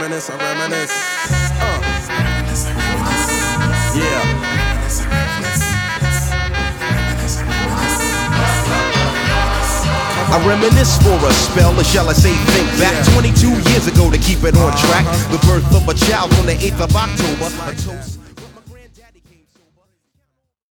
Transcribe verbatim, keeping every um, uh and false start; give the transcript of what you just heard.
reminisce, I reminisce. Uh. Yeah. I reminisce for a spell, or shall I say think back twenty-two years ago to keep it on track. The birth of a child on the eighth of October.